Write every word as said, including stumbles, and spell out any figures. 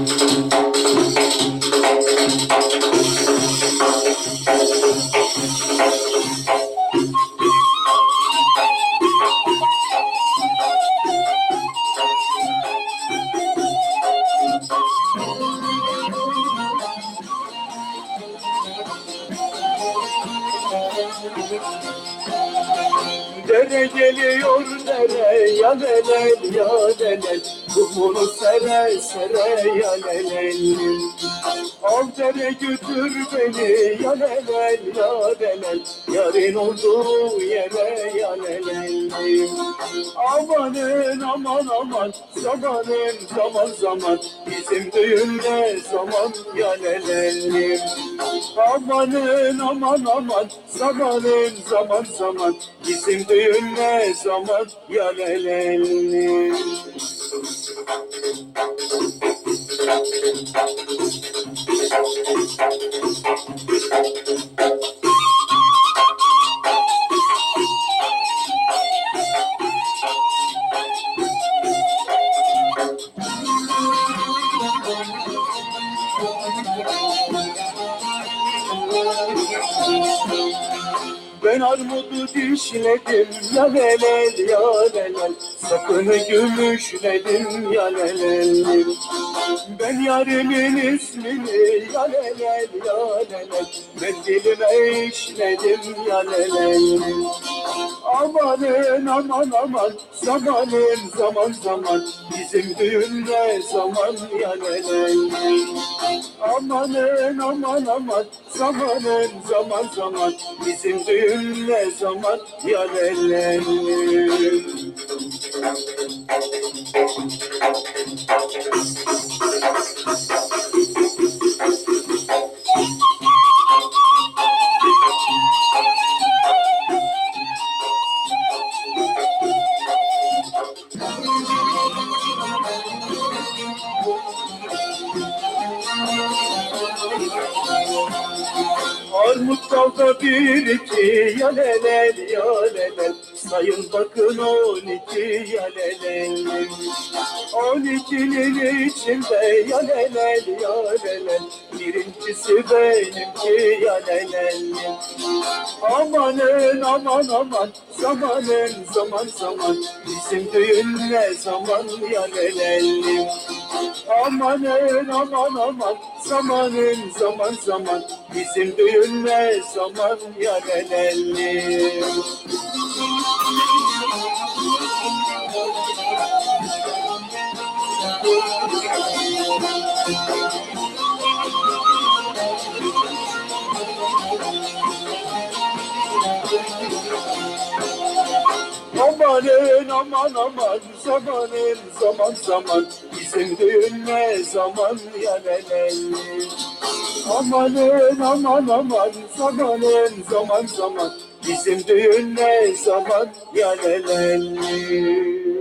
Dere geliyor dere, ya lelel ya lelel, kumunu sere sere ya lelel. Al dere götür beni ya lelel ya lelel, yarın olduğu yere ya lelel. Amanın aman aman, zamanın zaman zaman, bizim düğünde zaman ya lelel. Amanın aman aman, zamanın zaman zaman, bizim düğün ne zaman ya lelel. Ben armudu dişledim ya lelel ya lelel, sapını gümüşledim ya lelel. Ben yarimin ismini ya lelel ya lelel, ben dilime işledim ya lelel. Amanın aman aman, zamanın zaman zaman, bizim düğünde zaman ya lelel. Amanın aman aman, zamanın zaman zaman, bizim düğün ne zaman ya lelel. Armut dalda bir iki ya lelel ya lelel, sayın bakın on iki ya lelel. On ikinin içinde ya lelel ya lelel, birincisi benimki ya lelel. Amanın aman aman, zamanın zaman zaman, bizim düğün ne zaman ya lelel. Amanın aman aman, zamanın zaman zaman, bizim düğün ne zaman ya lelel. Amanın aman aman, zamanın zaman zaman, bizim düğün ne zaman ya lelel. Amanın aman aman, zamanın zaman zaman, bizim düğün ne zaman ya lelel.